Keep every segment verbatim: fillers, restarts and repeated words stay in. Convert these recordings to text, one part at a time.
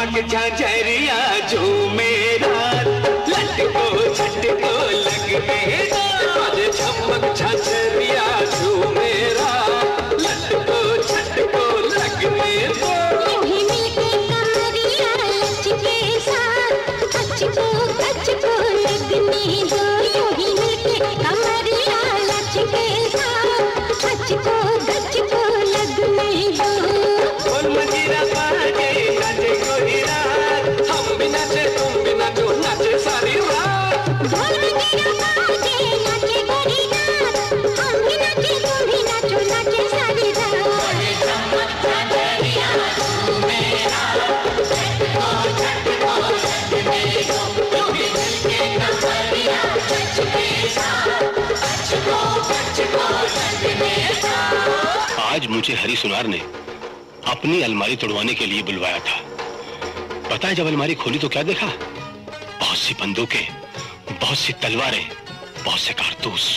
झमक झांझरिया झूमे रात, लटको झटको लगने दो। आज झमक झांझरिया झूमे रात, लटको झटको लगने दो। यूं ही मिलके कमरिया लचके साथ, गचको गचको लगने दो। यूं ही मिलके कमरिया लचके साथ, गचको गचको लगने दो। ढोल मंजीरा बाजे नाचे कोई रात, हम भी नाचे तुम भी नाचो नाचे सारी रात। ढोल मंजीरा बाजे नाचे कोई रात, हम भी नाचे तुम भी नाचो नाचे सारी रात। झमक झांझरिया झूमे रात, लटको झटको लगने दो। यूं ही मिलके कमरिया लचके साथ, गचको गचको लगने दो। आज मुझे हरी सुनार ने अपनी अलमारी तोड़वाने के लिए बुलवाया था। पता है जब अलमारी खोली तो क्या देखा? बहुत सी बंदूकें, बहुत सी तलवारें, बहुत से कारतूस।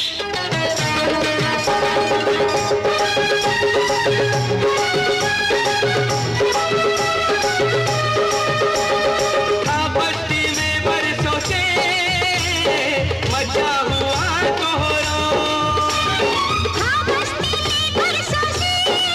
बस्ती में बरसों से मचा हुआ कोहरा, हाँ बस्ती में बरसों से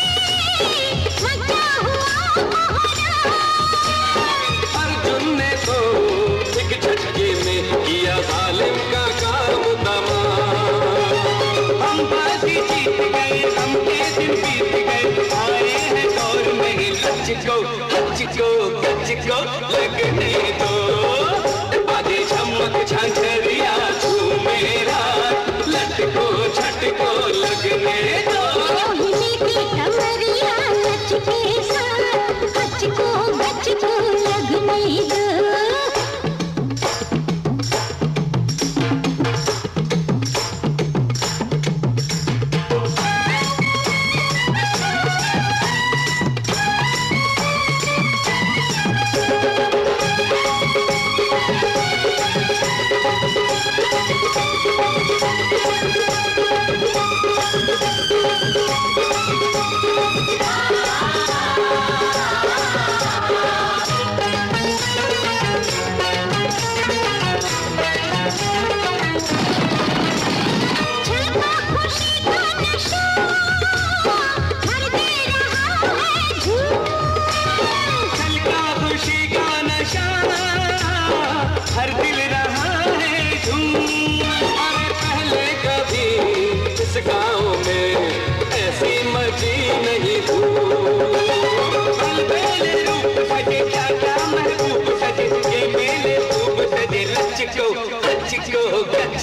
मचा हुआ कोहरा। अर्जुन ने तो एक झटके में किया जालिम का काम तमाम। हम बाजी जीत गए, हम के दिन बीत गए, आए हैं दौर में लचको हचको गचको लगने दो। बाजे झमक झांझरिया झूमे रात, लटको झटको लगने दो। यूं ही मिलके कमरिया लचके साथ, गचको गचको लगने दो। छलका खुशी का नशा भर दे रहा है झूम। छलका खुशी का नशा हर दिल रहा है झूम। अरे पहले कभी इस गाँव में ऐसी मची नहीं धूम। अलबेले रूप सजे क्या क्या महबूब सजे, ये मेले खूब सजे लचको लचको